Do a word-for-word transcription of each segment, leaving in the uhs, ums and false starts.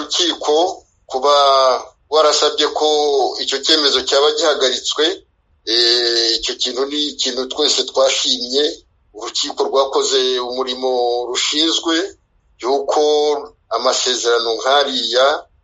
rukiko kuba warasabye ko icyo cyemezo cyaba gihagaritswe. Icyo kintu ni ikintu twese twashimye. Urukiko rwakoze umurimo rushinzwe yuko amasezerano nk'ariya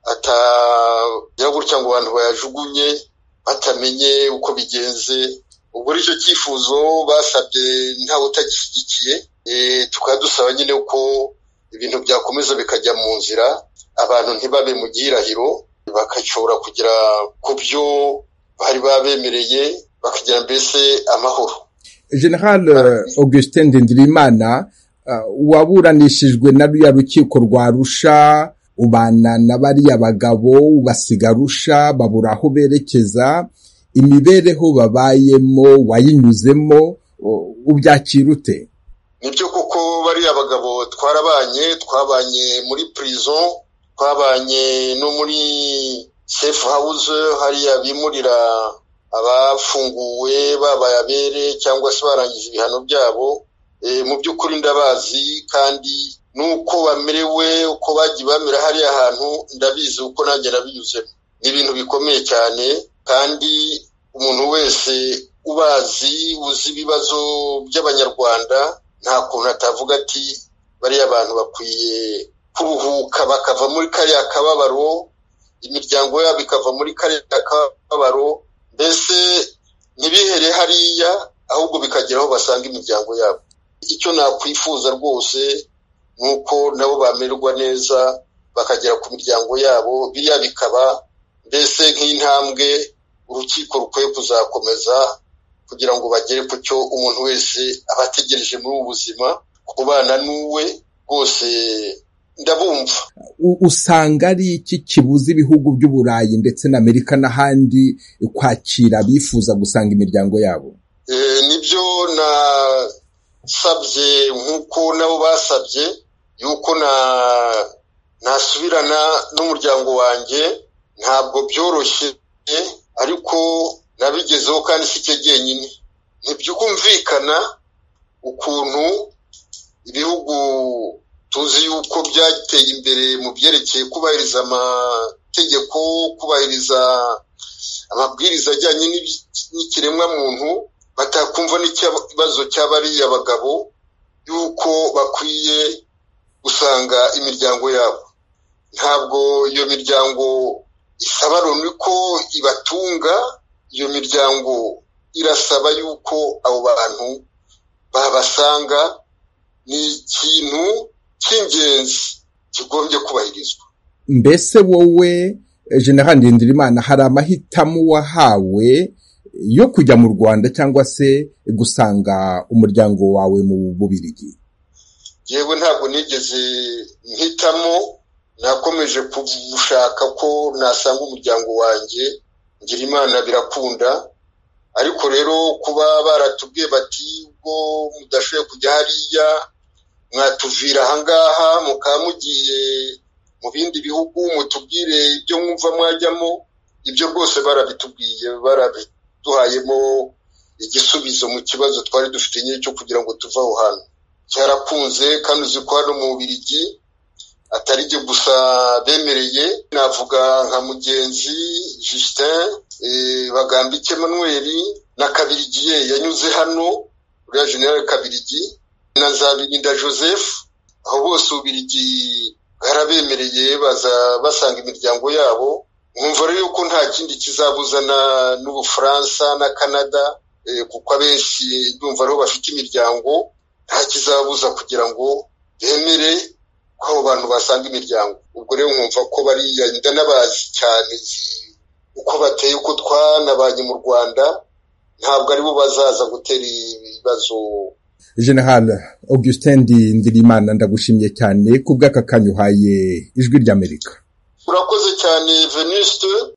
atagira gutya ngo abantu bayajugunye batamenye uko bigenze. Ubwo icyo cyifuzo basabye ntawe utagishyigikiye. Tukaba dusaba nyine ko ibintu byakomeza bikajya mu nzira, abantu ntibabe mu gihirahiro, bakashobora kugera ku byo bari babemereye, bakagira mbese amahoro. General Augustin Ndindirimana, waburanishijwe na ruya rukiko rwa Arusha, ubana na bariya bagabo, ubasiga Arusha, babura aho berekeza, imibereho babayemo wayinyuzemo, ubyakira ute? Nibyo kuko bariya bagabo twarabanye, twabanye muri prison, twabanye no muri safe house, hariya bimurira abafunguwe babaye abere cyangwa se barangiza ibihano byabo. E, mu by'ukuri ndabazi kandi nuko bamerewe, uko bagiye bamera hariya hantu ndabizi, uko nanjye nabinyuzemo. Ni ibintu bikomeye cyane, kandi umuntu wese ubazi uzi ibibazo by'abanyarwanda nta kuntu atavuga ati bariya abantu bakwiye kuruhuka bakava muri kariya kababaro, imiryango yabo ikava muri kariya kababaro, mbese ntibihere hariya ahubwo bikagera aho basanga imiryango yabo. Icyo nakwifuza rwose nuko nabo bamererwa neza bakagera ku miryango yabo, biriya bikaba mbese nk'intambwe urukiko rukwiye kuzakomeza kugira ngo bagere ku cyo umuntu wese abategereje muri ubu buzima, kubana n'uwe rwose. Ndabumva. Usanga ari iki kibuza ibihugu by'Uburayi ndetse na Amerika n'ahandi kwakira bifuza gusanga imiryango yabo? Eh, nibyo na sabye nkuko nabo basabye yuko na nasubirana n'umuryango wanjye. Ntabwo byoroshye, ariko nabigezeho kandi si cyo jyenyine. Ntibyumvikana ukuntu ibihugu tuzi yuko byateye imbere mu byerekeye kubahiriza amategeko, kubahiriza amabwiriza ajyanye n'ikiremwa muntu, batakumva n'ikibazo cy'abariya abagabo yuko bakwiye gusanga imiryango yabo. Ntabwo iyo miryango isaba Loni ko ibatunga, iyo miryango irasaba yuko abo bantu babasanga. Ni ikintu cy'ingenzi kigombye kubahirizwa. Mbese wowe General Ndindirimana, hari amahitamo wahawe yo kujya mu Rwanda cyangwa se gusanga umuryango wawe mu Bubiligi? Yewe ntabwo nigeze mpitamo, nakomeje kubushaka ko nasanga umuryango wanjye. Ngira Imana birakunda, ariko rero kuba baratubwiye bati ubwo mudashoboye kujya hariya mwatuvira ahangaha mukamugiye mu bindi bihugu mutubwire ibyo mwumva mwajyamo, ibyo rwose barabitubwiye, barabiduhayemo igisubizo mu kibazo twari dufite nyine cyo kugira ngo tuve aho hantu. Cyarakunze kandi uzi ko hano mu Bubiligi atari jye gusa bemereye. Navuga nka mugenzi Justin e, Bagambike Emmanuel na Kabirigiye yanyuze hano, uriya General Kabirigi na Zabirinda Joseph, aho bose Ububiligi barabemereye baza basanga imiryango yabo. Mwumva rero ko nta kindi kizabuzana n'Ubufaransa na Canada, e, kuko abenshi ndumva rero bafite imiryango, nta kizabuza kugira ngo bemere ko abo bantu basanga imiryango. Ubwo rero mwumva ko bariya ndanabazi cyane uko bateye, uko twanabanye mu Rwanda, ntabwo aribo bazaza gutera ibibazo. General Augustin Ndindirimana, ndagushimiye cyane kubw'aka kanya uhaye Ijwi ry'Amerika. Urakoze cyane Venuste.